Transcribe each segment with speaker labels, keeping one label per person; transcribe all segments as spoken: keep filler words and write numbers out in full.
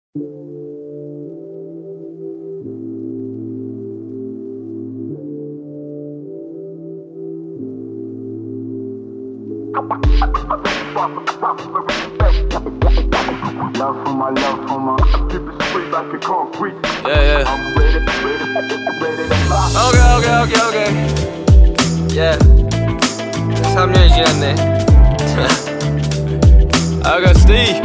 Speaker 1: Love for my love for my keep it sweet like a concrete.
Speaker 2: Yeah, yeah.
Speaker 1: I'm ready, ready, ready to fly.
Speaker 2: Okay, okay, okay, okay. Yeah. 삼 년이 지났네. 아가씨.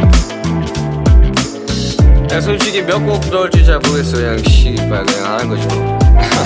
Speaker 2: 야, 솔직히 몇 곡 넣을지 잘 모르겠어. 그냥 씨발 그냥 하는 거지 뭐.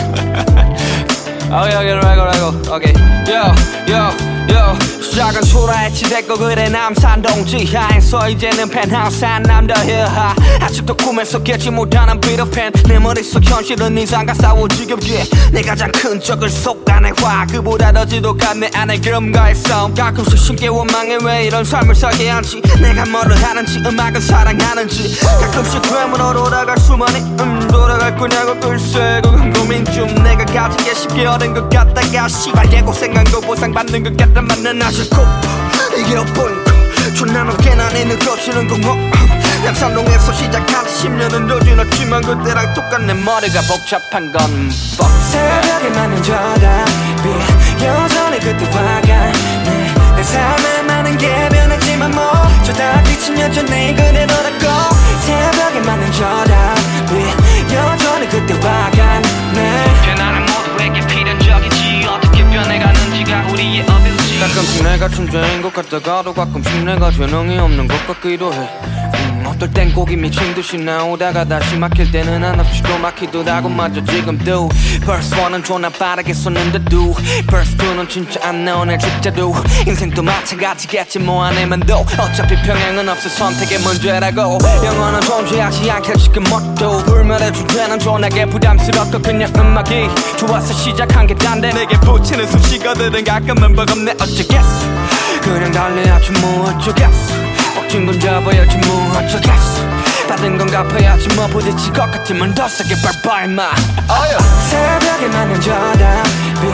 Speaker 2: 오케이, 오케이, 라이고, 라이고. 오케이. Yo, yo, yo. 시작은 초라했지 됐고 그래 남산 동지 하에서 이제는 펜하우스 한 남더힐 아직도 꿈에서 깨지 못하는 비더팬 내 머릿속 현실은 이상과 싸워 지겹게 내 가장 큰 적을 속아내 화 그보다 더 지독한 내 안에 그럼과의 싸움 가끔씩 쉽게 원망해 왜 이런 삶을 살게 한지 내가 뭐를 하는지 음악을 사랑하는지 가끔씩 되물어 돌아갈 수만이 음 돌아갈 거냐고 글쎄 그건 고민 중 내가 가진 게 쉽게 얻은 것 같다가 씨발 예고생한 거 보상받는 것 같단 말은 아직 이게 어보인가 존나 높게 난 있는 거치는 공허 양산동에서 시작한 십 년은 더 지났지만 그때랑 똑같네 머리가 복잡한 건 fuck 새벽에 맞는 저답이 여전히 그때와 같네 내 삶에 많은 게 변했지만 뭐 저 달빛은 여전히 그대로라고 새벽에 맞는 저답이 여전히 그때와 같네 나는 모두에게 필연적이지 어떻게 변해가는지가 우리의 어빌지 가끔씩 내가 천재인 것 같다가도 가끔씩 내가 재능이 없는 것 같기도 해 음, 어떨 땐 곡이 미친 듯이 나오다가 다시 막힐 때는 한없이 또 막히더라고 마저 지금도 Verse 일은 존나 빠르게 쏘는데도 Verse 이는 진짜 안 나오네 진짜도 인생도 마찬가지겠지 뭐 안 해면 도 어차피 평행은 없어 선택의 문제라고 영원한 존재하지 않게 지금 뭣도 불멸의 주제는 존나게 부담스럽고 그냥 음악이 좋아서 시작한 게 딴데 내게 붙이는 수식어들은 가끔은 버겁네 어쩌겠어 그냥 달려야지 뭐 어쩌겠어 벅진 건 잡아야지 뭐 어쩌겠어 받은 건 갚아야지 뭐 부딪힐 것 같으면 더 세게 밟아 임마 새벽에 맞는 저답이